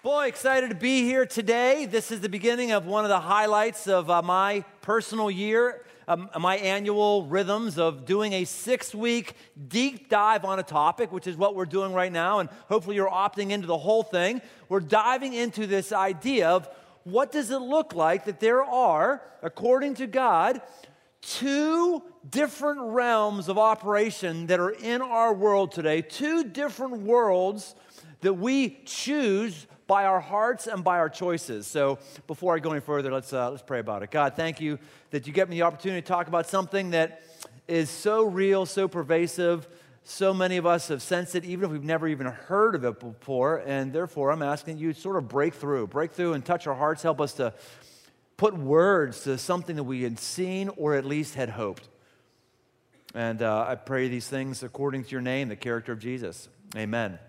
Boy, excited to be here today. This is the beginning of one of the highlights of my personal year, my annual rhythms of doing a 6-week deep dive on a topic, which is what we're doing right now, and hopefully you're opting into the whole thing. We're diving into this idea of what does it look like that there are, according to God, two different realms of operation that are in our world today, two different worlds that we choose by our hearts and by our choices. So before I go any further, let's pray about it. God, thank you that you get me the opportunity to talk about something that is so real, so pervasive. So many of us have sensed it, even if we've never even heard of it before. And therefore, I'm asking you to sort of break through and touch our hearts. Help us to put words to something that we had seen or at least had hoped. And I pray these things according to your name, the character of Jesus. Amen.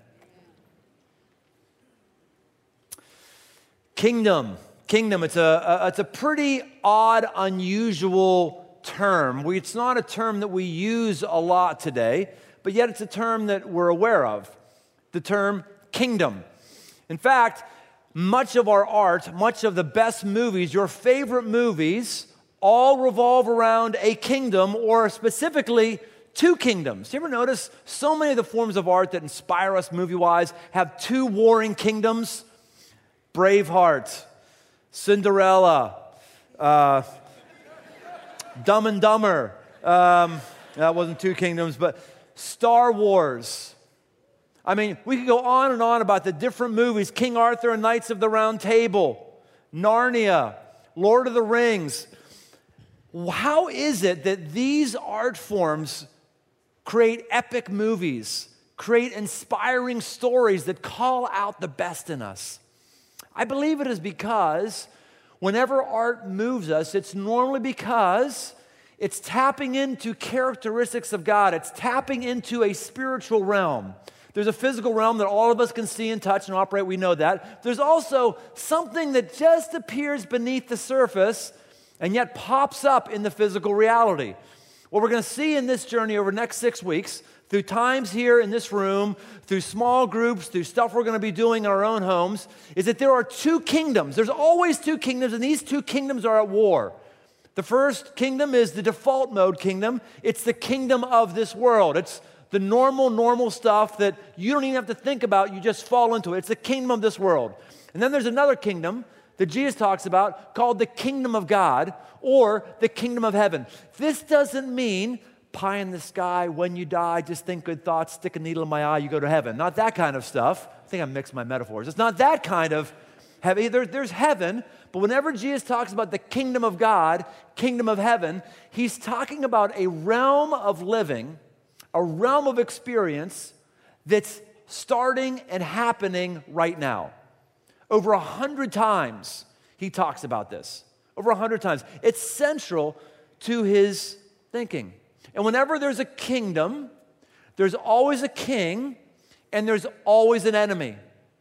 Kingdom, it's a pretty odd, unusual term. It's not a term that we use a lot today, but yet it's a term that we're aware of, the term kingdom. In fact, much of our art, much of the best movies, your favorite movies, all revolve around a kingdom, or specifically two kingdoms. You ever notice so many of the forms of art that inspire us movie-wise have two warring kingdoms? Braveheart, Cinderella, Dumb and Dumber. That wasn't two kingdoms, but Star Wars. I mean, we could go on and on about the different movies. King Arthur and Knights of the Round Table, Narnia, Lord of the Rings. How is it that these art forms create epic movies, create inspiring stories that call out the best in us? I believe it is because whenever art moves us, it's normally because it's tapping into characteristics of God. It's tapping into a spiritual realm. There's a physical realm that all of us can see and touch and operate. We know that. There's also something that just appears beneath the surface and yet pops up in the physical reality. What we're going to see in this journey over the next 6 weeks, through times here in this room, through small groups, through stuff we're going to be doing in our own homes, is that there are two kingdoms. There's always two kingdoms, and these two kingdoms are at war. The first kingdom is the default mode kingdom. It's the kingdom of this world. It's the normal stuff that you don't even have to think about. You just fall into it. It's the kingdom of this world. And then there's another kingdom that Jesus talks about called the kingdom of God, or the kingdom of heaven. This doesn't mean pie in the sky, when you die, just think good thoughts, stick a needle in my eye, you go to heaven. Not that kind of stuff. I think I mixed my metaphors. It's not that kind of heaven. There's heaven, but whenever Jesus talks about the kingdom of God, kingdom of heaven, he's talking about a realm of living, a realm of experience that's starting and happening right now. Over 100 times he talks about this. Over 100 times. It's central to his thinking. And whenever there's a kingdom, there's always a king, and there's always an enemy.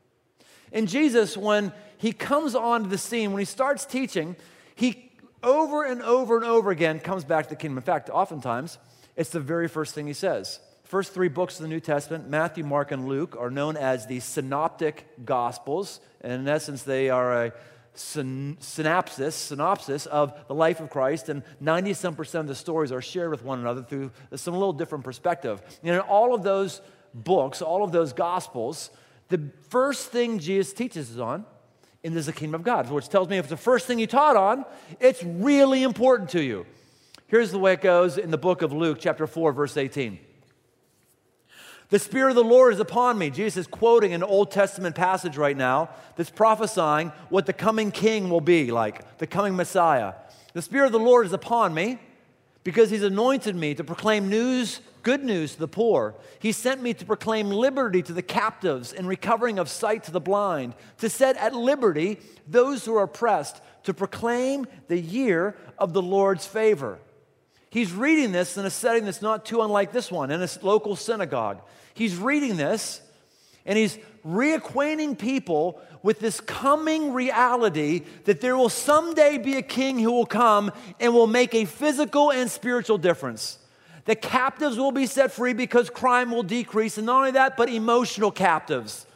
And Jesus, when he comes onto the scene, when he starts teaching, he over and over again comes back to the kingdom. In fact, oftentimes, it's the very first thing he says. First 3 books of the New Testament, Matthew, Mark, and Luke, are known as the synoptic gospels. And in essence, they are a synopsis of the life of Christ, and 90% of the stories are shared with one another through some little different perspective. And in all of those books, all of those gospels, the first thing Jesus teaches us on is the kingdom of God, which tells me if it's the first thing you taught on, it's really important to you. Here's the way it goes in the book of Luke, chapter 4, verse 18. The Spirit of the Lord is upon me. Jesus is quoting an Old Testament passage right now that's prophesying what the coming king will be like, the coming Messiah. The Spirit of the Lord is upon me because he's anointed me to proclaim good news to the poor. He sent me to proclaim liberty to the captives and recovering of sight to the blind, to set at liberty those who are oppressed, to proclaim the year of the Lord's favor. He's reading this in a setting that's not too unlike this one, in a local synagogue. He's reading this, and he's reacquainting people with this coming reality that there will someday be a king who will come and will make a physical and spiritual difference. The captives will be set free because crime will decrease, and not only that, but emotional captives.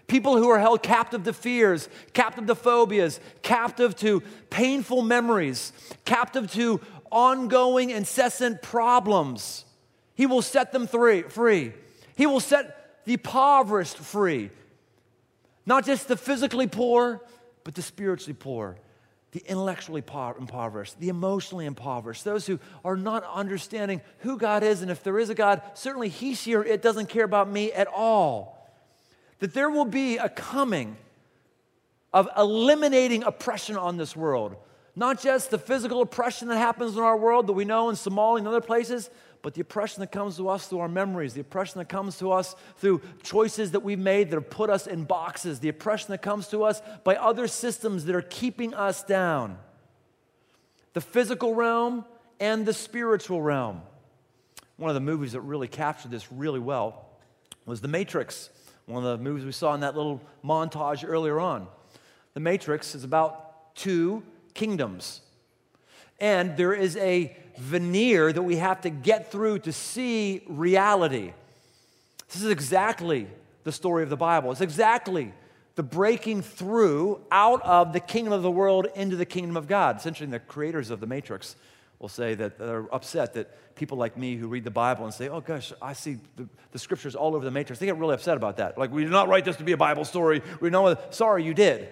People who are held captive to fears, captive to phobias, captive to painful memories, captive to ongoing, incessant problems. He will set them free. He will set the impoverished free. Not just the physically poor, but the spiritually poor, the intellectually impoverished, the emotionally impoverished, those who are not understanding who God is, and if there is a God, certainly He's here, it doesn't care about me at all. That there will be a coming of eliminating oppression on this world. Not just the physical oppression that happens in our world that we know in Somalia and other places, but the oppression that comes to us through our memories, the oppression that comes to us through choices that we've made that have put us in boxes, the oppression that comes to us by other systems that are keeping us down. The physical realm and the spiritual realm. One of the movies that really captured this really well was The Matrix. One of the movies we saw in that little montage earlier on. The Matrix is about two kingdoms. And there is a veneer that we have to get through to see reality. This is exactly the story of the Bible. It's exactly the breaking through out of the kingdom of the world into the kingdom of God. Essentially, the creators of the Matrix will say that they're upset that people like me who read the Bible and say, oh gosh, I see the scriptures all over the Matrix. They get really upset about that. Like, we did not write this to be a Bible story. We know, sorry, you did.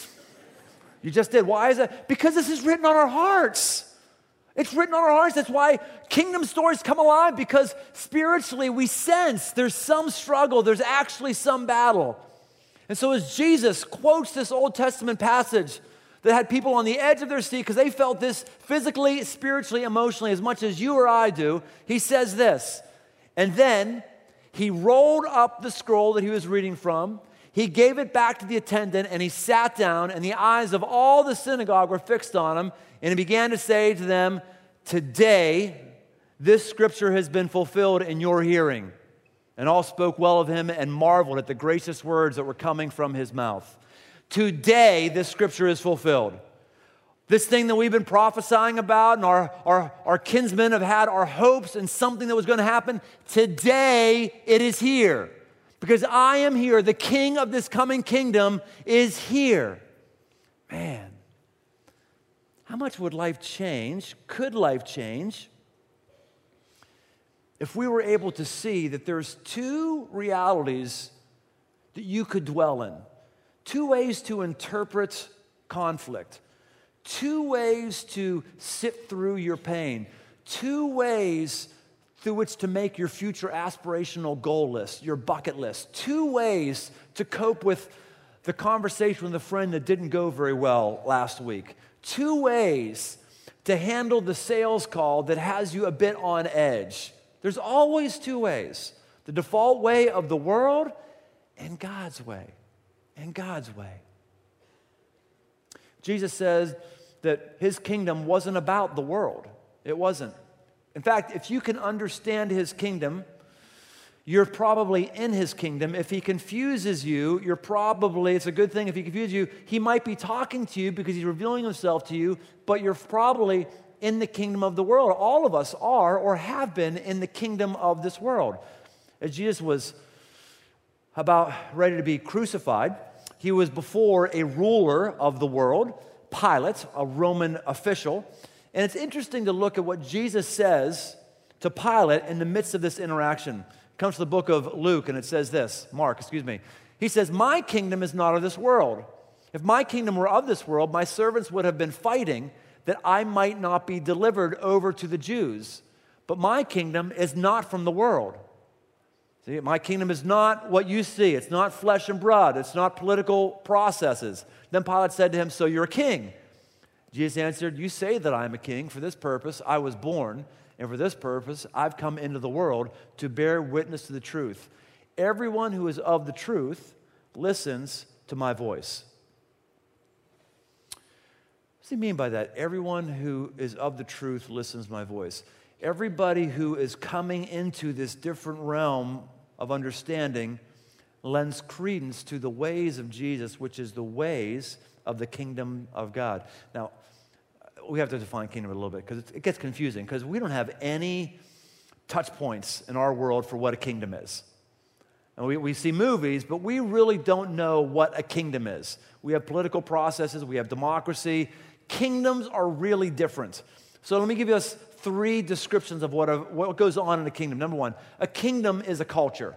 You just did. Why is that? Because this is written on our hearts. It's written on our hearts. That's why kingdom stories come alive, because spiritually we sense there's some struggle, there's actually some battle. And so as Jesus quotes this Old Testament passage that had people on the edge of their seat because they felt this physically, spiritually, emotionally as much as you or I do, he says this, and then he rolled up the scroll that he was reading from, he gave it back to the attendant, and he sat down, and the eyes of all the synagogue were fixed on him, and he began to say to them, today this scripture has been fulfilled in your hearing. And all spoke well of him and marveled at the gracious words that were coming from his mouth. Today this scripture is fulfilled. This thing that we've been prophesying about and our kinsmen have had our hopes in something that was going to happen, today it is here. Because I am here, the king of this coming kingdom is here. Man, how much would life change? Could life change if we were able to see that there's two realities that you could dwell in? Two ways to interpret conflict. Two ways to sit through your pain. Two ways through which to make your future aspirational goal list, your bucket list. Two ways to cope with the conversation with a friend that didn't go very well last week. Two ways to handle the sales call that has you a bit on edge. There's always two ways. The default way of the world and God's way. And God's way. Jesus says that his kingdom wasn't about the world. It wasn't. In fact, if you can understand his kingdom, you're probably in his kingdom. If he confuses you, it's a good thing if he confuses you. He might be talking to you because he's revealing himself to you, but you're probably in the kingdom of the world. All of us are or have been in the kingdom of this world. As Jesus was about ready to be crucified, he was before a ruler of the world, Pilate, a Roman official. And it's interesting to look at what Jesus says to Pilate in the midst of this interaction. It comes to the book of Luke, and it says this, Mark. He says, my kingdom is not of this world. If my kingdom were of this world, my servants would have been fighting that I might not be delivered over to the Jews. But my kingdom is not from the world. See, my kingdom is not what you see. It's not flesh and blood. It's not political processes. Then Pilate said to him, so you're a king. Jesus answered, you say that I am a king. For this purpose I was born, and for this purpose I've come into the world to bear witness to the truth. Everyone who is of the truth listens to my voice. What does he mean by that? Everyone who is of the truth listens to my voice. Everybody who is coming into this different realm of understanding lends credence to the ways of Jesus, which is the ways of the kingdom of God. Now, we have to define kingdom a little bit because it gets confusing because we don't have any touch points in our world for what a kingdom is. And we see movies, but we really don't know what a kingdom is. We have political processes, we have democracy. Kingdoms are really different. So let me give you us 3 descriptions of what goes on in a kingdom. Number 1, a kingdom is a culture.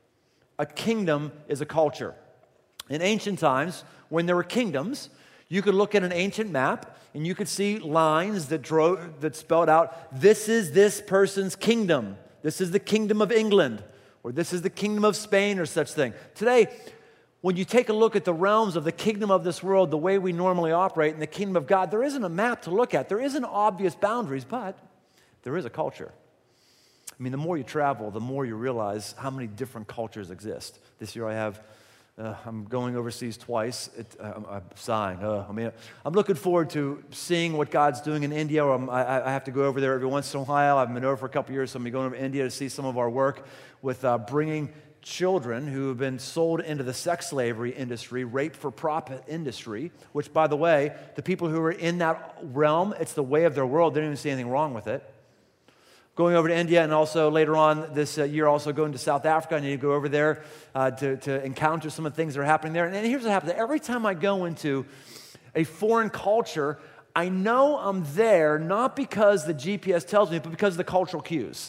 A kingdom is a culture. In ancient times, when there were kingdoms, you could look at an ancient map and you could see lines that spelled out, this is this person's kingdom. This is the kingdom of England, or this is the kingdom of Spain, or such thing. Today, when you take a look at the realms of the kingdom of this world, the way we normally operate in the kingdom of God, there isn't a map to look at. There isn't obvious boundaries, but there is a culture. I mean, the more you travel, the more you realize how many different cultures exist. This year I'm going overseas twice. I'm sighing. I'm looking forward to seeing what God's doing in India. I have to go over there every once in a while. I've been over for a couple years, so I'm going to be going over to India to see some of our work with bringing children who have been sold into the sex slavery industry, rape for profit industry, which, by the way, the people who are in that realm, it's the way of their world. They don't even see anything wrong with it. Going over to India, and also later on this year, also going to South Africa. I need to go over there to encounter some of the things that are happening there. And here's what happens. Every time I go into a foreign culture, I know I'm there not because the GPS tells me, but because of the cultural cues.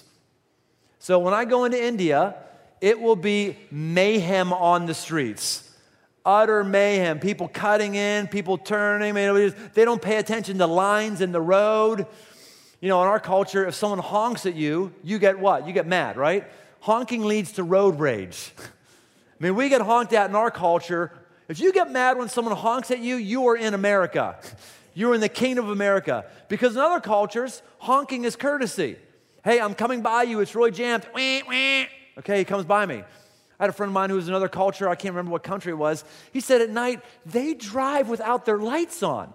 So when I go into India, it will be mayhem on the streets. Utter mayhem. People cutting in, people turning. They don't pay attention to lines in the road. You know, in our culture, if someone honks at you, you get what? You get mad, right? Honking leads to road rage. I mean, we get honked at in our culture. If you get mad when someone honks at you, you are in America. You're in the kingdom of America. Because in other cultures, honking is courtesy. Hey, I'm coming by you. It's really jammed. Wah, wah. Okay, he comes by me. I had a friend of mine who was in another culture. I can't remember what country it was. He said at night, they drive without their lights on.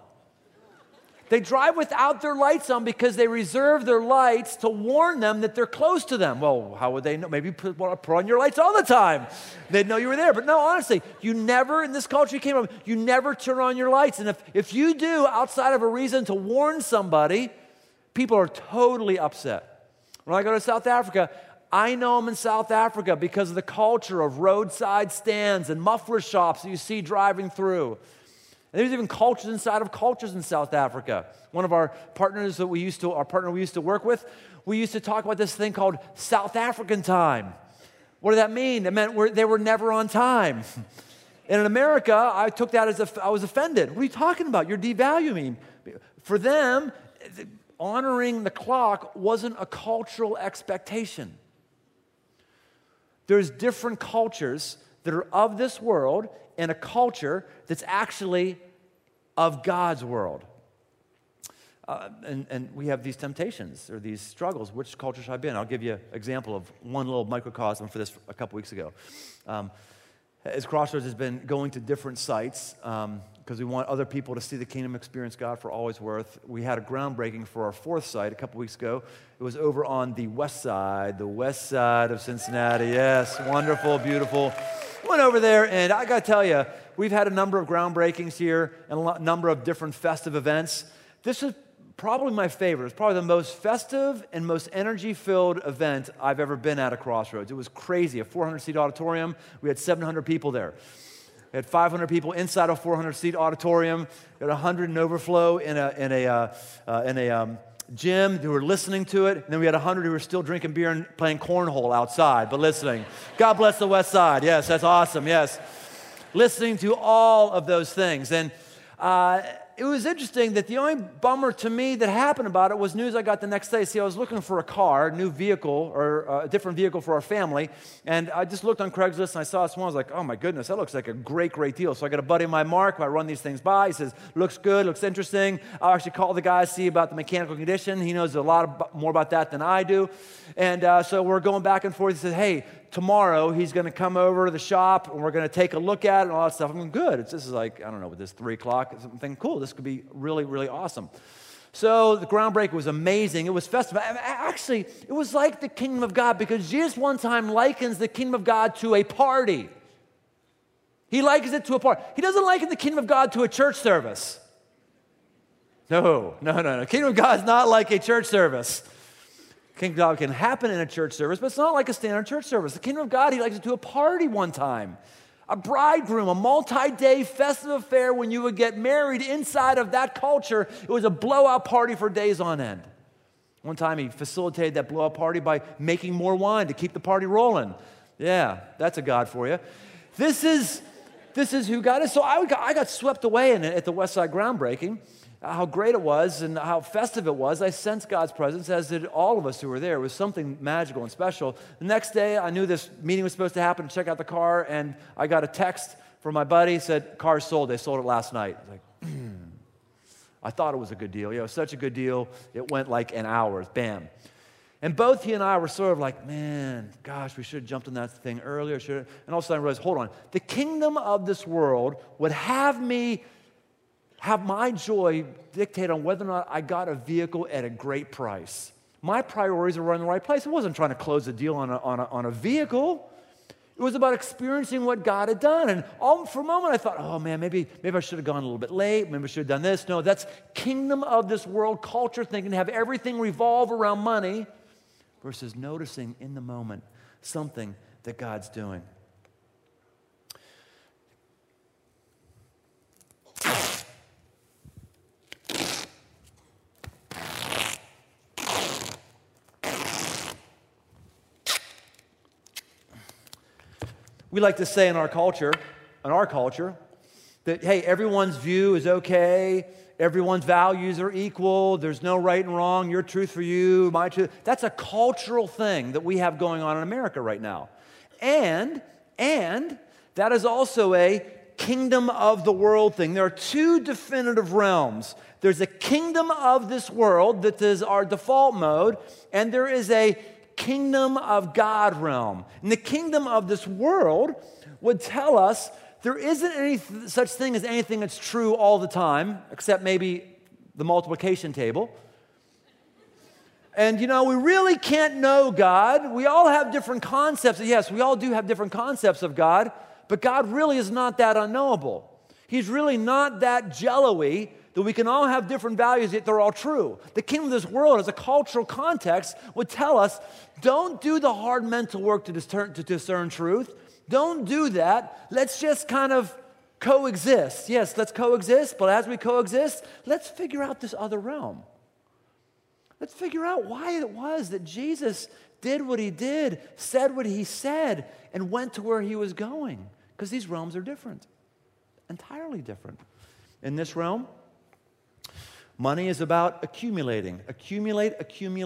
They drive without their lights on because they reserve their lights to warn them that they're close to them. Well, how would they know? Maybe put on your lights all the time. They'd know you were there. But no, honestly, you never, in this culture you came from, you never turn on your lights. And if you do, outside of a reason to warn somebody, people are totally upset. When I go to South Africa, I know I'm in South Africa because of the culture of roadside stands and muffler shops that you see driving through. And there's even cultures inside of cultures in South Africa. One of our partners that we used to work with, we used to talk about this thing called South African time. What did that mean? It meant they were never on time. And in America, I took that as I was offended. What are you talking about? You're devaluing. For them, honoring the clock wasn't a cultural expectation. There's different cultures that are of this world and a culture that's actually of God's world. And we have these temptations or these struggles. Which culture should I be in? I'll give you an example of one little microcosm for this a couple weeks ago. As Crossroads has been going to different sites because we want other people to see the kingdom, experience God for all He's worth. We had a groundbreaking for our 4th site a couple weeks ago. It was over on the west side of Cincinnati. Yes, wonderful, beautiful. Went over there, and I got to tell you, we've had a number of groundbreakings here and a number of different festive events. This is probably my favorite. It's probably the most festive and most energy-filled event I've ever been at Crossroads. It was crazy. A 400-seat auditorium. We had 700 people there. We had 500 people inside a 400-seat auditorium. We had 100 in overflow in a gym who were listening to it. And then we had 100 who were still drinking beer and playing cornhole outside, but listening. God bless the West Side. Yes, that's awesome. Yes. Listening to all of those things. And it was interesting that the only bummer to me that happened about it was news I got the next day. See, I was looking for a car, a new vehicle, or a different vehicle for our family, and I just looked on Craigslist and I saw this one. I was like, oh my goodness, that looks like a great deal. So I got a buddy of mine, Mark, who I run these things by. He says, looks good, looks interesting. I'll actually call the guy, see about the mechanical condition. He knows a lot more about that than I do. And so we're going back and forth. He says, hey, tomorrow he's going to come over to the shop and we're going to take a look at it and all that stuff. I'm going, good. This is like, I don't know, with this 3 o'clock, something cool. This could be really awesome. So the groundbreaking was amazing. It was festive. Actually, it was like the kingdom of God because Jesus one time likens the kingdom of God to a party. He likens it to a party. He doesn't liken the kingdom of God to a church service. No. Kingdom of God is not like a church service. Kingdom of God can happen in a church service, but it's not like a standard church service. The kingdom of God, he likes to do a party one time. A bridegroom, a multi-day festive affair when you would get married inside of that culture. It was a blowout party for days on end. One time he facilitated that blowout party by making more wine to keep the party rolling. Yeah, that's a God for you. This is who God is. So I got swept away in it at the Westside groundbreaking. How great it was and how festive it was. I sensed God's presence, as did all of us who were there. It was something magical and special. The next day, I knew this meeting was supposed to happen, to check out the car, and I got a text from my buddy, said, "Car's sold. They sold it last night." I was like, I thought it was a good deal. It was such a good deal. It went like in hours. Bam. And both he and I were sort of like, man, gosh, we should have jumped on that thing earlier. And all of a sudden I realized, hold on. The kingdom of this world would have my joy dictate on whether or not I got a vehicle at a great price. My priorities were in the right place. I wasn't trying to close a deal on a vehicle. It was about experiencing what God had done. And for a moment I thought, oh man, maybe I should have gone a little bit late. Maybe I should have done this. No, that's kingdom of this world culture thinking, to have everything revolve around money versus noticing in the moment something that God's doing. We like to say in our culture, that, hey, everyone's view is okay, everyone's values are equal, there's no right and wrong, your truth for you, my truth. That's a cultural thing that we have going on in America right now. And that is also a kingdom of the world thing. There are two definitive realms. There's a kingdom of this world that is our default mode, and there is a kingdom of God realm. And the kingdom of this world would tell us there isn't any such thing as anything that's true all the time, except maybe the multiplication table. And, we really can't know God. We all have different concepts. Yes, we all do have different concepts of God, but God really is not that unknowable. He's really not that jello-y that we can all have different values, yet they're all true. The kingdom of this world, as a cultural context, would tell us, don't do the hard mental work to discern truth. Don't do that. Let's just kind of coexist. Yes, let's coexist, but as we coexist, let's figure out this other realm. Let's figure out why it was that Jesus did what he did, said what he said, and went to where he was going. Because these realms are different, entirely different. In this realm, money is about accumulating. Accumulate.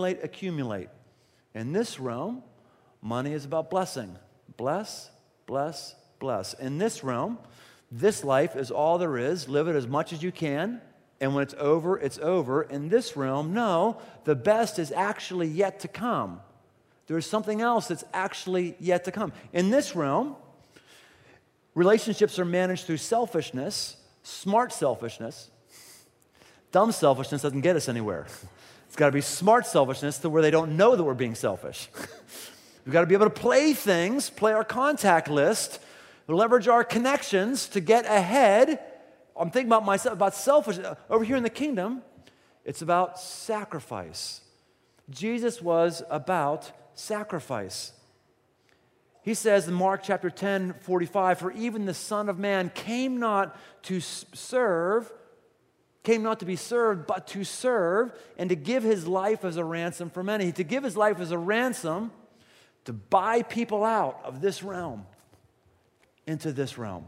In this realm, money is about blessing. Bless. In this realm, this life is all there is. Live it as much as you can. And when it's over, it's over. In this realm, no, the best is actually yet to come. There is something else that's actually yet to come. In this realm, relationships are managed through selfishness, smart selfishness. Dumb selfishness doesn't get us anywhere. It's got to be smart selfishness to where they don't know that we're being selfish. We've got to be able to play our contact list, leverage our connections to get ahead. I'm thinking about myself, about selfishness. Over here in the kingdom, it's about sacrifice. Jesus was about sacrifice. He says in Mark chapter 10:45, "For even the Son of Man came not to be served, but to serve, and to give his life as a ransom for many." To give his life as a ransom, to buy people out of this realm into this realm.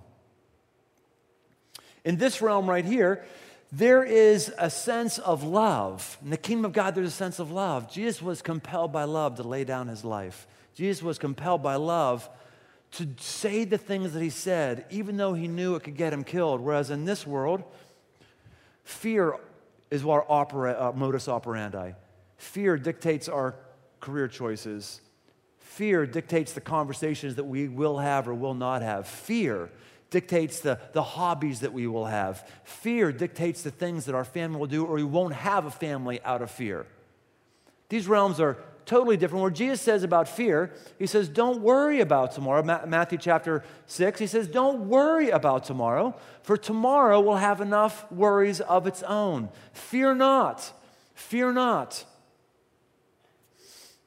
In this realm right here, there is a sense of love. In the kingdom of God, there's a sense of love. Jesus was compelled by love to lay down his life. Jesus was compelled by love to say the things that he said, even though he knew it could get him killed. Whereas in this world, fear is our modus operandi. Fear dictates our career choices. Fear dictates the conversations that we will have or will not have. Fear dictates the hobbies that we will have. Fear dictates the things that our family will do, or we won't have a family out of fear. These realms are totally different. Where Jesus says about fear, he says, don't worry about tomorrow. Matthew chapter 6, he says, don't worry about tomorrow, for tomorrow will have enough worries of its own. Fear not. Fear not.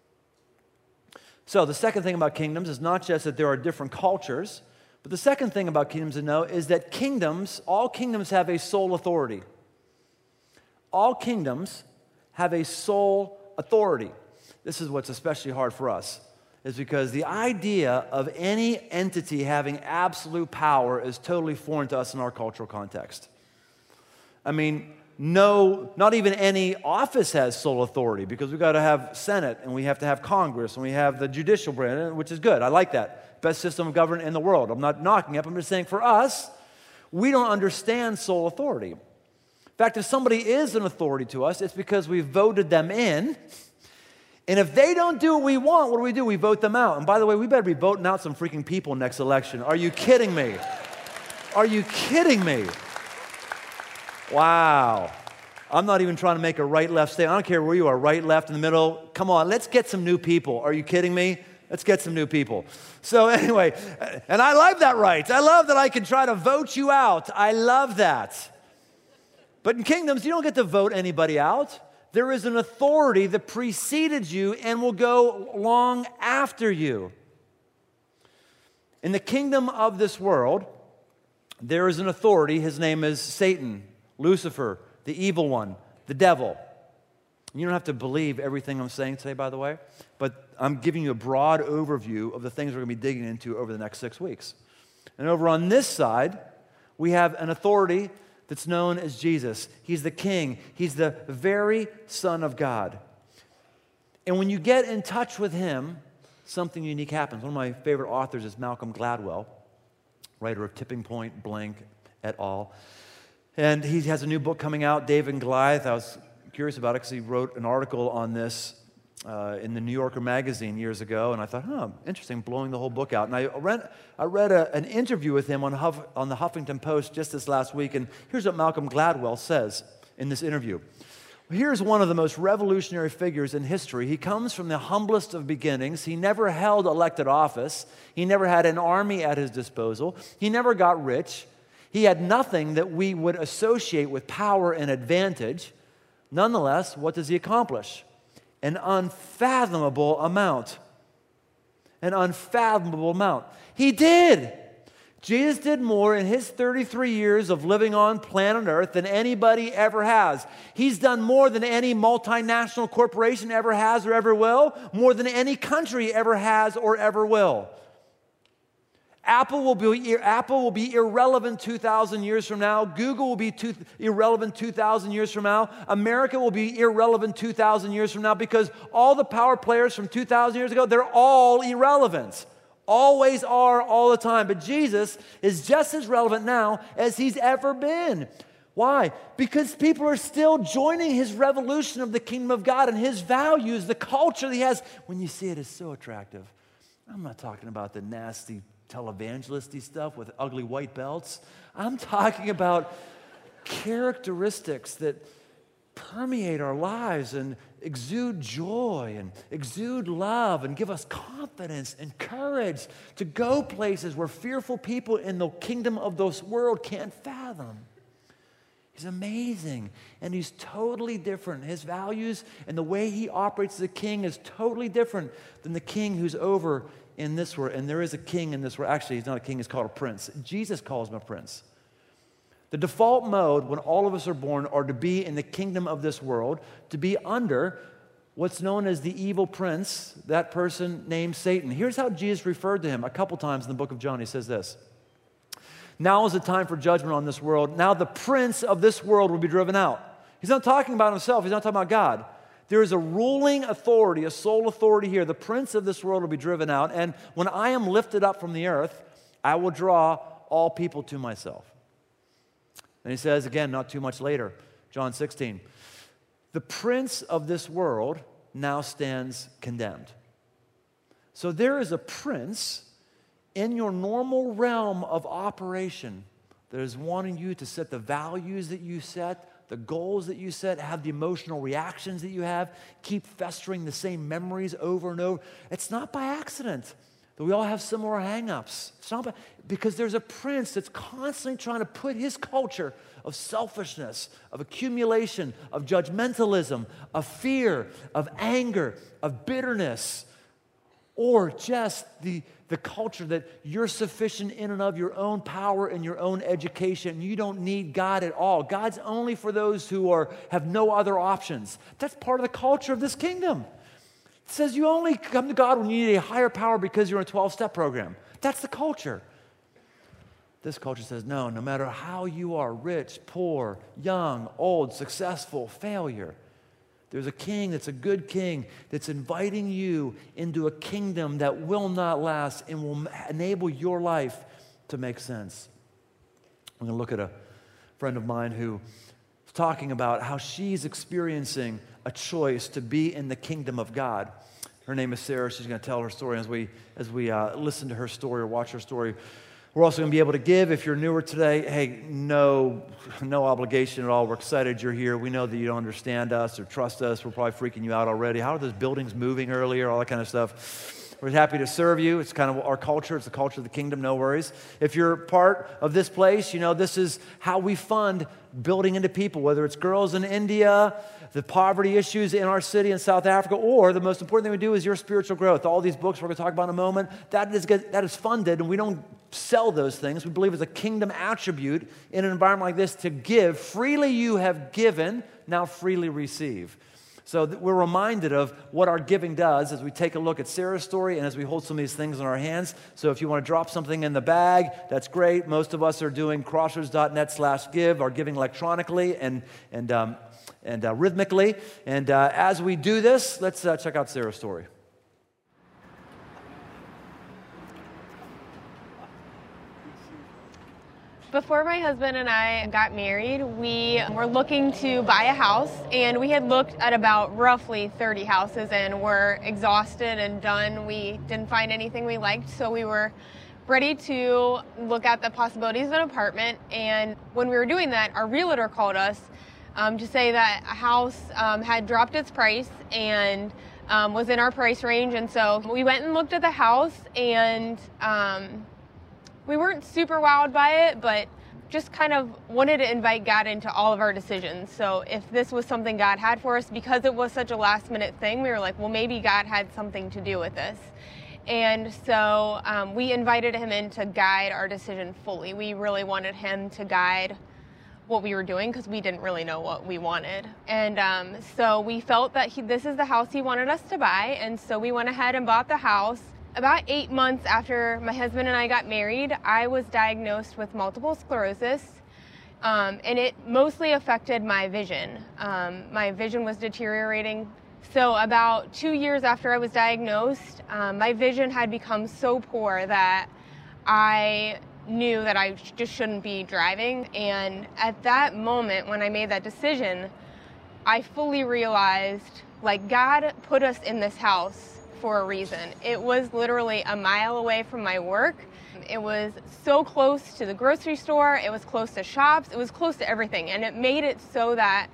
So the second thing about kingdoms is not just that there are different cultures, but the second thing about kingdoms to know is that all kingdoms have a sole authority. All kingdoms have a sole authority. This is what's especially hard for us, is because the idea of any entity having absolute power is totally foreign to us in our cultural context. I mean, no, not even any office has sole authority, because we've got to have Senate, and we have to have Congress, and we have the judicial branch, which is good. I like that. Best system of government in the world. I'm not knocking it. I'm just saying for us, we don't understand sole authority. In fact, if somebody is an authority to us, it's because we voted them in. And if they don't do what we want, what do? We vote them out. And by the way, we better be voting out some freaking people next election. Are you kidding me? Are you kidding me? Wow. I'm not even trying to make a right-left statement. I don't care where you are, right, left, in the middle. Come on, let's get some new people. Are you kidding me? Let's get some new people. So anyway, and I love that right. I love that I can try to vote you out. I love that. But in kingdoms, you don't get to vote anybody out. There is an authority that preceded you and will go long after you. In the kingdom of this world, there is an authority. His name is Satan, Lucifer, the evil one, the devil. You don't have to believe everything I'm saying today, by the way, but I'm giving you a broad overview of the things we're going to be digging into over the next 6 weeks. And over on this side, we have an authority that's known as Jesus. He's the King. He's the very Son of God. And when you get in touch with Him, something unique happens. One of my favorite authors is Malcolm Gladwell, writer of Tipping Point, Blank, et al. And he has a new book coming out, David and Goliath. I was curious about it because he wrote an article on this in the New Yorker magazine years ago, and I thought, interesting, blowing the whole book out. And I read an interview with him on the Huffington Post just this last week, and here's what Malcolm Gladwell says in this interview. Here's one of the most revolutionary figures in history. He comes from the humblest of beginnings. He never held elected office. He never had an army at his disposal. He never got rich. He had nothing that we would associate with power and advantage. Nonetheless, what does he accomplish? An unfathomable amount. An unfathomable amount. He did. Jesus did more in his 33 years of living on planet Earth than anybody ever has. He's done more than any multinational corporation ever has or ever will, more than any country ever has or ever will. Apple will be irrelevant 2,000 years from now. Google will be irrelevant 2,000 years from now. America will be irrelevant 2,000 years from now because all the power players from 2,000 years ago, they're all irrelevant. Always are, all the time. But Jesus is just as relevant now as he's ever been. Why? Because people are still joining his revolution of the kingdom of God, and his values, the culture that he has. When you see it, it's so attractive. I'm not talking about the nasty televangelisty stuff with ugly white belts. I'm talking about characteristics that permeate our lives and exude joy and exude love and give us confidence and courage to go places where fearful people in the kingdom of this world can't fathom. He's amazing, and he's totally different. His values and the way he operates as a king is totally different than the king who's over in this world. And there is a king in this world. Actually, he's not a king, he's called a prince. Jesus calls him a prince. The default mode when all of us are born are to be in the kingdom of this world, to be under what's known as the evil prince, that person named Satan. Here's how Jesus referred to him a couple times in the book of John. He says this: now is the time for judgment on this world. Now the prince of this world will be driven out. He's not talking about himself. He's not talking about God. There is a ruling authority, a sole authority here. The prince of this world will be driven out. And when I am lifted up from the earth, I will draw all people to myself. And he says again, not too much later, John 16, the prince of this world now stands condemned. So there is a prince in your normal realm of operation that is wanting you to set the values that you set, the goals that you set, have the emotional reactions that you have, keep festering the same memories over and over. It's not by accident that we all have similar hang-ups. It's not because there's a prince that's constantly trying to put his culture of selfishness, of accumulation, of judgmentalism, of fear, of anger, of bitterness, or just the culture that you're sufficient in and of your own power and your own education. You don't need God at all. God's only for those who have no other options. That's part of the culture of this kingdom. It says you only come to God when you need a higher power because you're in a 12-step program. That's the culture. This culture says, no matter how you are, rich, poor, young, old, successful, failure, there's a king that's a good king that's inviting you into a kingdom that will not last and will enable your life to make sense. I'm going to look at a friend of mine who is talking about how she's experiencing a choice to be in the kingdom of God. Her name is Sarah. She's going to tell her story. As we listen to her story or watch her story, we're also going to be able to give. If you're newer today, hey, no obligation at all. We're excited you're here. We know that you don't understand us or trust us. We're probably freaking you out already. How are those buildings moving earlier? All that kind of stuff. We're happy to serve you. It's kind of our culture. It's the culture of the kingdom. No worries. If you're part of this place, this is how we fund building into people, whether it's girls in India, the poverty issues in our city in South Africa, or the most important thing we do is your spiritual growth. All these books we're going to talk about in a moment, that is funded, and we don't sell those things. We believe it's a kingdom attribute in an environment like this to give. Freely you have given, now freely receive. So we're reminded of what our giving does as we take a look at Sarah's story and as we hold some of these things in our hands. So if you want to drop something in the bag, that's great. Most of us are doing crossroads.net/give, are giving electronically and rhythmically. And as we do this, let's check out Sarah's story. Before my husband and I got married, we were looking to buy a house, and we had looked at about roughly 30 houses and were exhausted and done. We didn't find anything we liked, so we were ready to look at the possibilities of an apartment. And when we were doing that, our realtor called us to say that a house had dropped its price and was in our price range. And so we went and looked at the house, and we weren't super wowed by it, but just kind of wanted to invite God into all of our decisions. So if this was something God had for us, because it was such a last minute thing, we were like, well, maybe God had something to do with this. And so we invited him in to guide our decision fully. We really wanted him to guide what we were doing because we didn't really know what we wanted. And so we felt that this is the house he wanted us to buy. And so we went ahead and bought the house. About 8 months after my husband and I got married, I was diagnosed with multiple sclerosis, and it mostly affected my vision. My vision was deteriorating. So about 2 years after I was diagnosed, my vision had become so poor that I knew that I just shouldn't be driving. And at that moment, when I made that decision, I fully realized, God put us in this house for a reason. It was literally a mile away from my work. It was so close to the grocery store. It was close to shops. It was close to everything. And it made it so that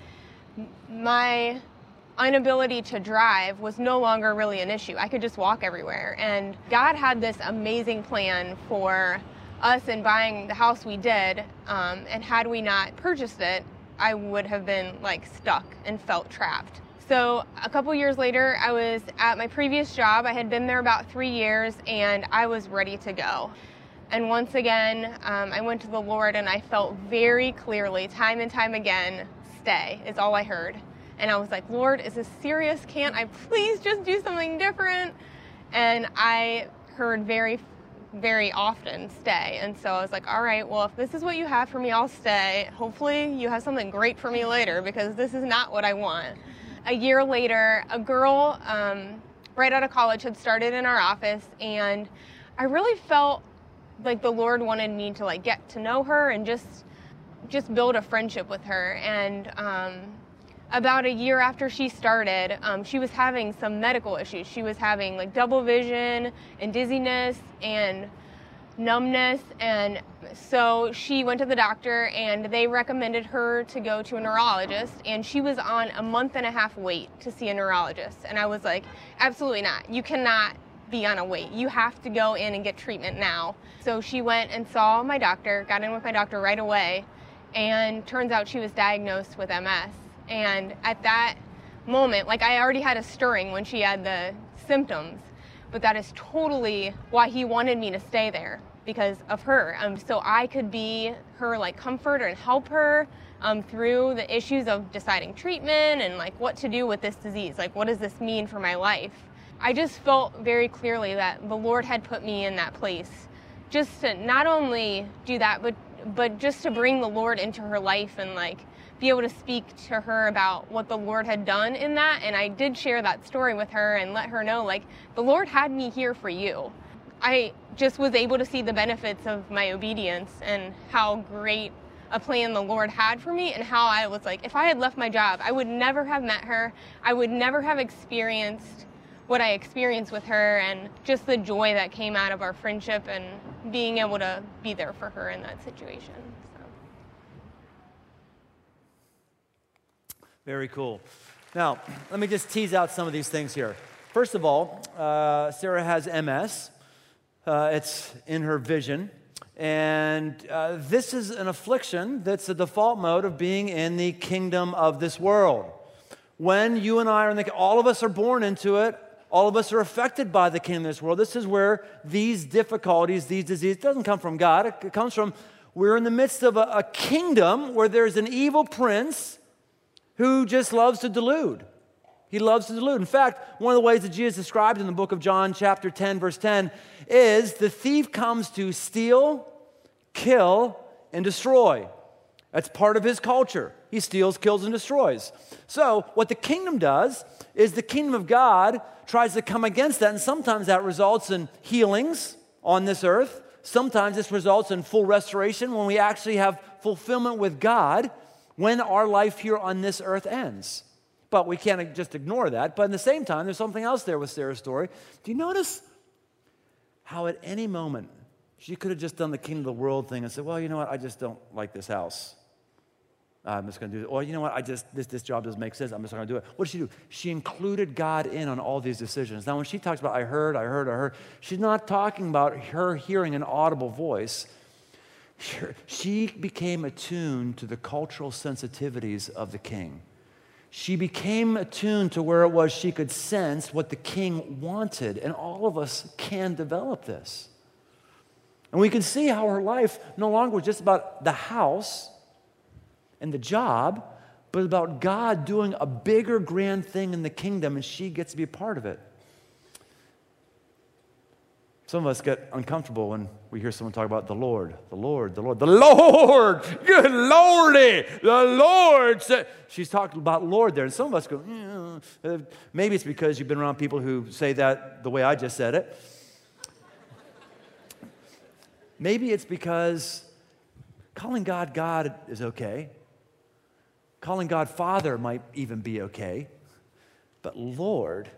my inability to drive was no longer really an issue. I could just walk everywhere. And God had this amazing plan for us in buying the house we did. And had we not purchased it, I would have been stuck and felt trapped. So a couple years later, I was at my previous job. I had been there about 3 years, and I was ready to go. And once again, I went to the Lord, and I felt very clearly, time and time again, stay is all I heard. And I was like, Lord, is this serious? Can't I please just do something different? And I heard very, very often, stay. And so I was like, all right, well, if this is what you have for me, I'll stay. Hopefully you have something great for me later, because this is not what I want. A year later, a girl right out of college had started in our office, and I really felt like the Lord wanted me to get to know her and just build a friendship with her. And about a year after she started, she was having some medical issues. She was having double vision and dizziness and numbness, and so she went to the doctor, and they recommended her to go to a neurologist, and she was on a 1.5-month wait to see a neurologist. And I was like, absolutely not. You cannot be on a wait. You have to go in and get treatment now. So she went and saw my doctor, got in with my doctor right away, and turns out she was diagnosed with MS. And at that moment, I already had a stirring when she had the symptoms, but that is totally why he wanted me to stay there, because of her. So I could be her like comfort and help her through the issues of deciding treatment and like what to do with this disease. Like, what does this mean for my life? I just felt very clearly that the Lord had put me in that place just to not only do that, but just to bring the Lord into her life and like be able to speak to her about what the Lord had done in that. And I did share that story with her and let her know, like, the Lord had me here for you. I just was able to see the benefits of my obedience and how great a plan the Lord had for me, and how I was like, if I had left my job, I would never have met her. I would never have experienced what I experienced with her, and just the joy that came out of our friendship and being able to be there for her in that situation. So. Very cool. Now, let me just tease out some of these things here. First of all, Sarah has MS. It's in her vision. And this is an affliction that's the default mode of being in the kingdom of this world. When you and I are in all of us are born into it, all of us are affected by the kingdom of this world. This is where these difficulties, these diseases, doesn't come from God. It comes from, we're in the midst of a kingdom where there's an evil prince who just loves to delude. He loves to delude. In fact, one of the ways that Jesus described in the book of John, chapter 10, verse 10, is the thief comes to steal, kill, and destroy. That's part of his culture. He steals, kills, and destroys. So what the kingdom does is the kingdom of God tries to come against that, and sometimes that results in healings on this earth. Sometimes this results in full restoration when we actually have fulfillment with God when our life here on this earth ends. But we can't just ignore that. But at the same time, there's something else there with Sarah's story. Do you notice how at any moment she could have just done the kingdom of the world thing and said, well, you know what, I just don't like this house. I'm just going to do it. Or you know what, this job doesn't make sense. I'm just not going to do it. What did she do? She included God in on all these decisions. Now, when she talks about I heard, she's not talking about her hearing an audible voice. She became attuned to the cultural sensitivities of the king. She became attuned to where it was she could sense what the king wanted. And all of us can develop this. And we can see how her life no longer was just about the house and the job, but about God doing a bigger, grand thing in the kingdom, and she gets to be a part of it. Some of us get uncomfortable when we hear someone talk about the Lord, the Lord, the Lord, the Lord, good Lordy, the Lord. She's talking about Lord there, and some of us go, maybe it's because you've been around people who say that the way I just said it. Maybe it's because calling God God is okay. Calling God Father might even be okay. But Lord,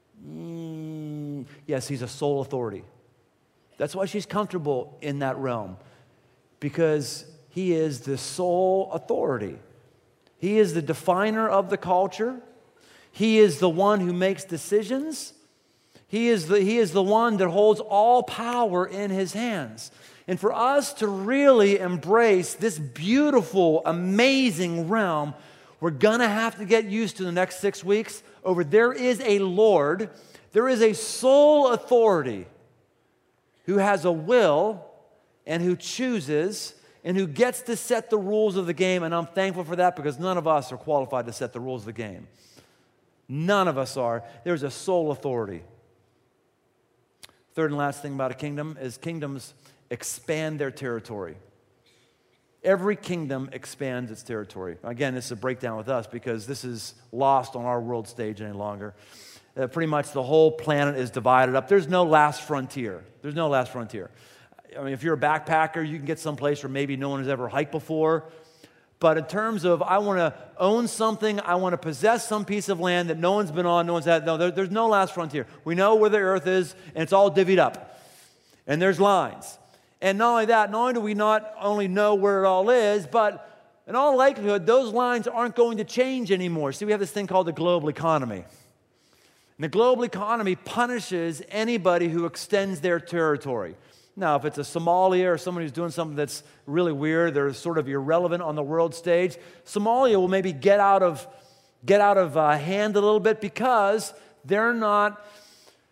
yes, he's a sole authority. That's why she's comfortable in that realm, because he is the sole authority. He is the definer of the culture. He is the one who makes decisions. He is the one that holds all power in his hands. And for us to really embrace this beautiful, amazing realm, we're going to have to get used to the next 6 weeks over there is a Lord, there is a sole authority who has a will and who chooses and who gets to set the rules of the game. And I'm thankful for that, because none of us are qualified to set the rules of the game. None of us are. There's a sole authority. Third and last thing about a kingdom is kingdoms expand their territory. Every kingdom expands its territory. Again, this is a breakdown with us because this is lost on our world stage any longer. Pretty much the whole planet is divided up. There's no last frontier. There's no last frontier. I mean, if you're a backpacker, you can get someplace where maybe no one has ever hiked before. But in terms of I want to own something, I want to possess some piece of land that no one's been on, no one's had, no, there's no last frontier. We know where the earth is, and it's all divvied up. And there's lines. And not only that, not only do we not only know where it all is, but in all likelihood, those lines aren't going to change anymore. See, we have this thing called the global economy. And the global economy punishes anybody who extends their territory. Now, if it's a Somalia or someone who's doing something that's really weird, they're sort of irrelevant on the world stage, Somalia will maybe get out of hand a little bit because they're not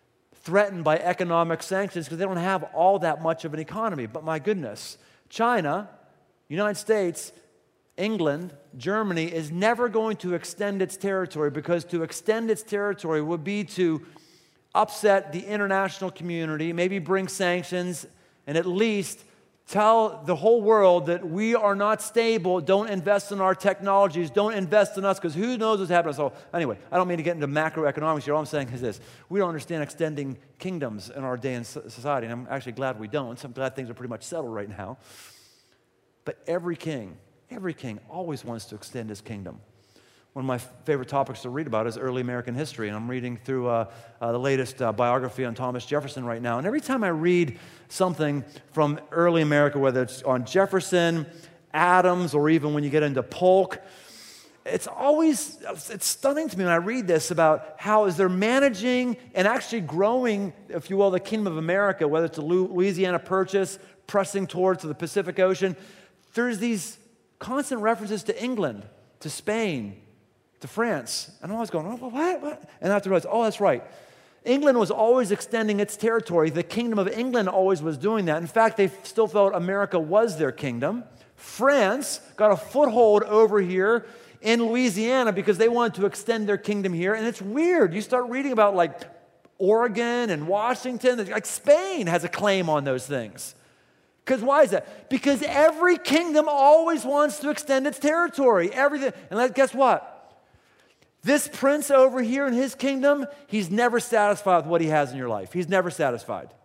threatened by economic sanctions because they don't have all that much of an economy. But my goodness, China, United States, England, Germany is never going to extend its territory, because to extend its territory would be to upset the international community, maybe bring sanctions, and at least tell the whole world that we are not stable, don't invest in our technologies, don't invest in us, because who knows what's happening. So anyway, I don't mean to get into macroeconomics here. All I'm saying is this: we don't understand extending kingdoms in our day in society, and I'm actually glad we don't. So I'm glad things are pretty much settled right now. But every king always wants to extend his kingdom. One of my favorite topics to read about is early American history, and I'm reading through the latest biography on Thomas Jefferson right now. And every time I read something from early America, whether it's on Jefferson, Adams, or even when you get into Polk, it's stunning to me when I read this about how as they're managing and actually growing, if you will, the kingdom of America, whether it's the Louisiana Purchase, pressing towards the Pacific Ocean, there's these constant references to England, to Spain, to France. And I was going, oh, what? And I have to realize, oh, that's right. England was always extending its territory. The kingdom of England always was doing that. In fact, they still felt America was their kingdom. France got a foothold over here in Louisiana because they wanted to extend their kingdom here. And it's weird. You start reading about like Oregon and Washington, like Spain has a claim on those things. Because why is that? Because every kingdom always wants to extend its territory. Everything. And guess what? This prince over here in his kingdom, he's never satisfied with what he has in your life. He's never satisfied.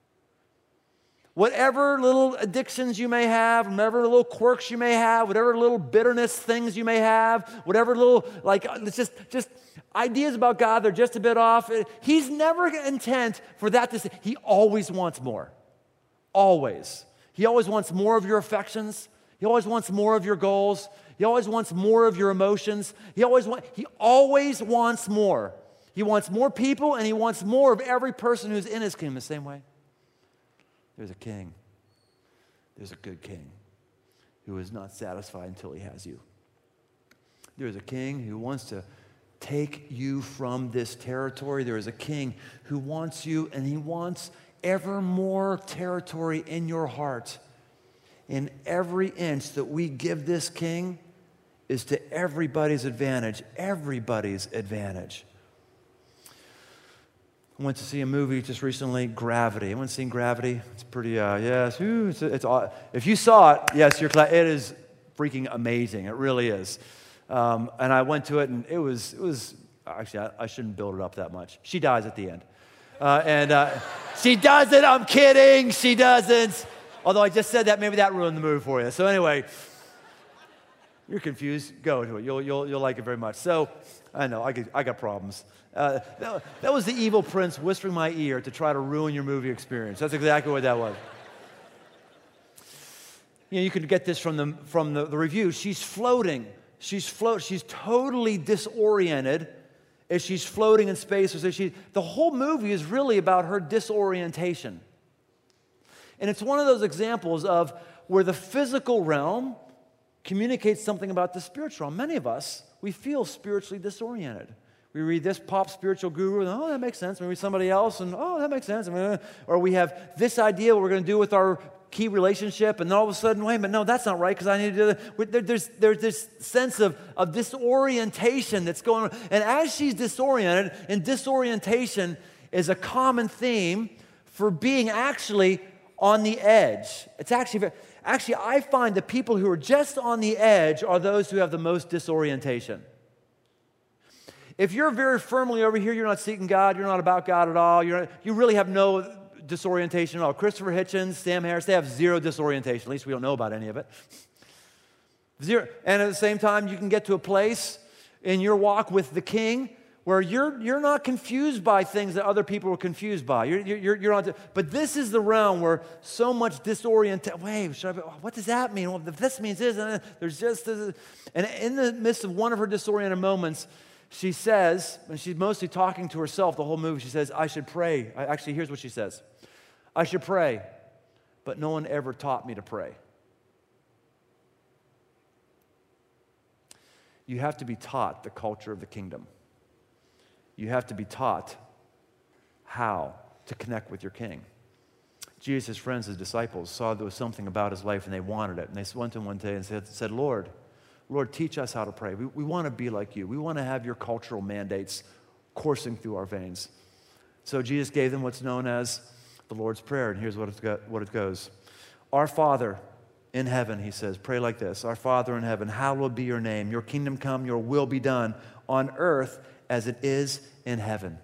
Whatever little addictions you may have, whatever little quirks you may have, whatever little bitterness things you may have, whatever little, it's just ideas about God, they're just a bit off. He's never intent for that to say. He always wants more. Always. He always wants more of your affections. He always wants more of your goals. He always wants more of your emotions. He always wants more. He wants more people, and he wants more of every person who's in his kingdom the same way. There's a king. There's a good king who is not satisfied until he has you. There's a king who wants to take you from this territory. There is a king who wants you, and he wants ever more territory in your heart. And every inch that we give this king is to everybody's advantage. Everybody's advantage. I went to see a movie just recently, Gravity. Anyone seen Gravity? It's pretty, yes. Ooh, it's if you saw it, yes, it is freaking amazing. It really is. And I went to it, and it was actually, I shouldn't build it up that much. She dies at the end. She doesn't, I'm kidding, she doesn't. Although I just said that, maybe that ruined the movie for you. So anyway, you're confused, go to it. You'll like it very much. So, I know, I got problems. That was the evil prince whispering my ear to try to ruin your movie experience. That's exactly what that was. You know, you could get this from the review. She's floating. She's totally disoriented as she's floating in space. So the whole movie is really about her disorientation. And it's one of those examples of where the physical realm communicates something about the spiritual realm. Many of us, we feel spiritually disoriented. We read this pop spiritual guru, and that makes sense. We read somebody else, and that makes sense. Or we have this idea what we're going to do with our key relationship, and then all of a sudden, wait a minute, no, that's not right, because I need to do that. There's this sense of disorientation that's going on. And as she's disoriented, and disorientation is a common theme for being actually on the edge. It's actually, I find the people who are just on the edge are those who have the most disorientation. If you're very firmly over here, you're not seeking God, you're not about God at all, you really have no disorientation at all. Christopher Hitchens, Sam Harris, they have zero disorientation. At least we don't know about any of it. Zero. And at the same time, you can get to a place in your walk with the King where you're not confused by things that other people are confused by. You're on. But this is the realm where so much disorientation. Wait, what does that mean? Well, this means this, and there's just this. And in the midst of one of her disoriented moments, she says, and she's mostly talking to herself the whole movie, she says, I should pray. Actually, here's what she says. I should pray, but no one ever taught me to pray. You have to be taught the culture of the kingdom. You have to be taught how to connect with your king. Jesus' friends, his disciples, saw there was something about his life and they wanted it. And they went to him one day and said, Lord, teach us how to pray. We want to be like you. We want to have your cultural mandates coursing through our veins. So Jesus gave them what's known as the Lord's Prayer. And here's what it goes. Our Father in heaven, he says, pray like this. Our Father in heaven, hallowed be your name. Your kingdom come, your will be done on earth as it is in heaven.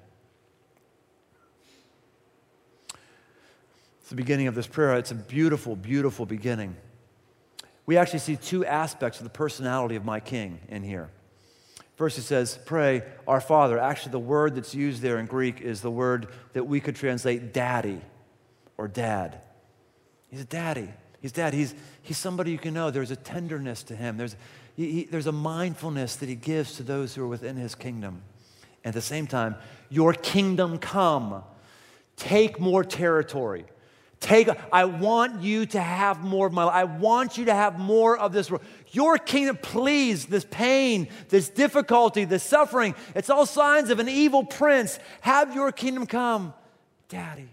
It's the beginning of this prayer. It's a beautiful, beautiful beginning. We actually see two aspects of the personality of my King in here. First, it says, pray, our Father. Actually, the word that's used there in Greek is the word that we could translate daddy or dad. He's a daddy. He's dad. He's somebody you can know. There's a tenderness to him. There's a mindfulness that he gives to those who are within his kingdom. And at the same time, your kingdom come. Take more territory. I want you to have more of my life. I want you to have more of this world. Your kingdom, please, this pain, this difficulty, this suffering, it's all signs of an evil prince. Have your kingdom come, Daddy.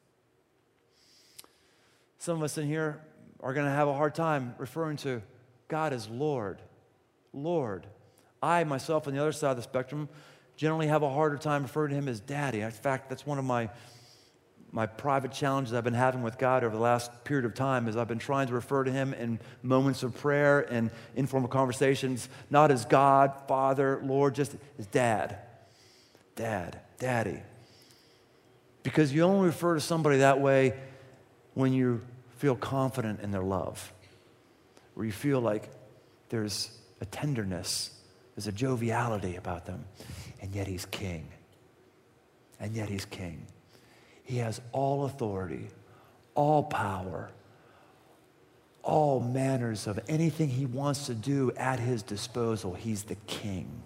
Some of us in here are going to have a hard time referring to God as Lord. Lord. I, myself, on the other side of the spectrum, generally have a harder time referring to him as Daddy. In fact, that's one of my private challenges I've been having with God over the last period of time is I've been trying to refer to him in moments of prayer and informal conversations, not as God, Father, Lord, just as Dad. Dad, Daddy. Because you only refer to somebody that way when you feel confident in their love, where you feel like there's a tenderness, there's a joviality about them, and yet he's king. And yet he's king. He has all authority, all power, all manners of anything he wants to do at his disposal. He's the king.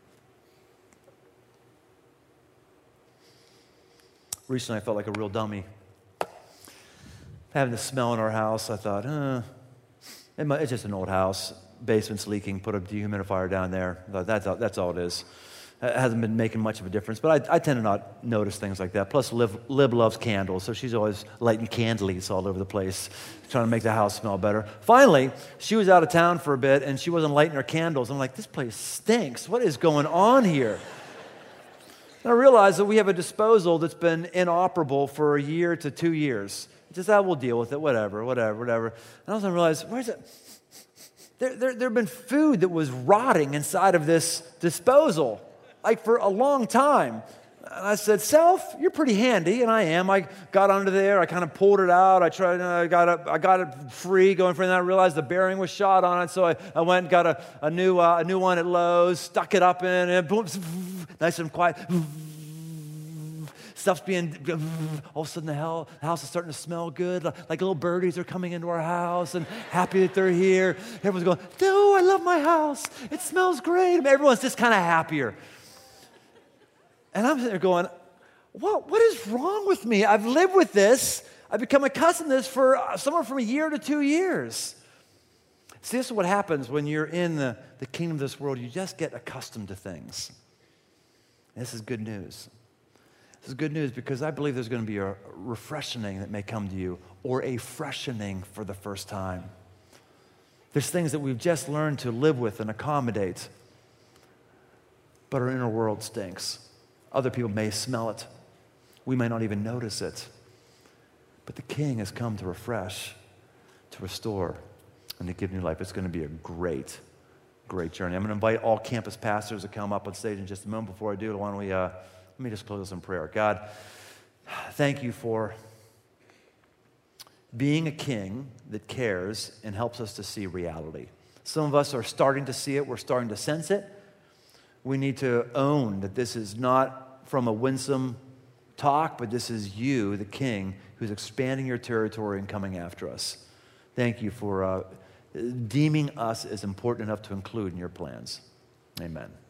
Recently, I felt like a real dummy. Having the smell in our house, I thought, it's just an old house. Basement's leaking, put a dehumidifier down there. That's all it is. It hasn't been making much of a difference, but I tend to not notice things like that. Plus, Lib loves candles, so she's always lighting candles all over the place, trying to make the house smell better. Finally, she was out of town for a bit, and she wasn't lighting her candles. I'm like, this place stinks. What is going on here? And I realized that we have a disposal that's been inoperable for a year to 2 years. Just that we'll deal with it, whatever. And I was going to realize, where's it? There have been food that was rotting inside of this disposal, like for a long time. And I said, Self, you're pretty handy, and I am. I got under there, I kind of pulled it out, I got it free going from there. I realized the bearing was shot on it, so I went and got a new one at Lowe's, stuck it up in, and boom, nice and quiet. Stuff's being, all of a sudden the house is starting to smell good. Like little birdies are coming into our house and happy that they're here. Everyone's going, no, I love my house. It smells great. I mean, everyone's just kind of happier. And I'm sitting there going, what is wrong with me? I've lived with this. I've become accustomed to this for somewhere from a year to 2 years. See, this is what happens when you're in the kingdom of this world. You just get accustomed to things. And this is good news. This is good news because I believe there's going to be a refreshing that may come to you or a freshening for the first time. There's things that we've just learned to live with and accommodate, but our inner world stinks. Other people may smell it. We may not even notice it. But the King has come to refresh, to restore, and to give new life. It's going to be a great, great journey. I'm going to invite all campus pastors to come up on stage in just a moment. Before I do, why don't we... Let me just close in prayer. God, thank you for being a king that cares and helps us to see reality. Some of us are starting to see it. We're starting to sense it. We need to own that this is not from a winsome talk, but this is you, the king, who's expanding your territory and coming after us. Thank you for deeming us as important enough to include in your plans. Amen.